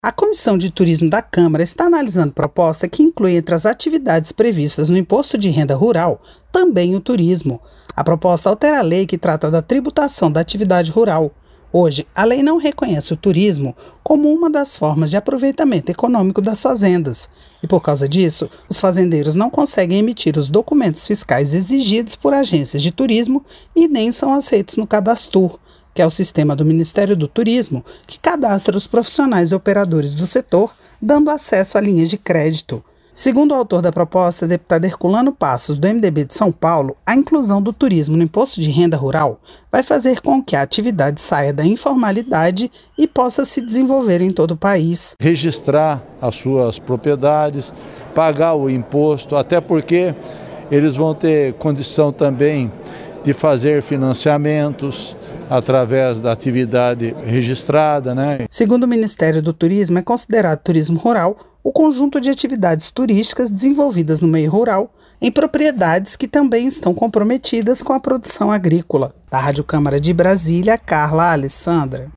A Comissão de Turismo da Câmara está analisando proposta que inclui entre as atividades previstas no Imposto de Renda Rural também o turismo. A proposta altera a lei que trata da tributação da atividade rural. Hoje, a lei não reconhece o turismo como uma das formas de aproveitamento econômico das fazendas. E por causa disso, os fazendeiros não conseguem emitir os documentos fiscais exigidos por agências de turismo e nem são aceitos no Cadastur, que é o sistema do Ministério do Turismo, que cadastra os profissionais e operadores do setor, dando acesso a linhas de crédito. Segundo o autor da proposta, deputado Herculano Passos, do MDB de São Paulo, a inclusão do turismo no imposto de renda rural vai fazer com que a atividade saia da informalidade e possa se desenvolver em todo o país. Registrar as suas propriedades, pagar o imposto, até porque eles vão ter condição também de fazer financiamentos através da atividade registrada, Segundo o Ministério do Turismo, é considerado turismo rural o conjunto de atividades turísticas desenvolvidas no meio rural em propriedades que também estão comprometidas com a produção agrícola. Da Rádio Câmara de Brasília, Carla Alessandra.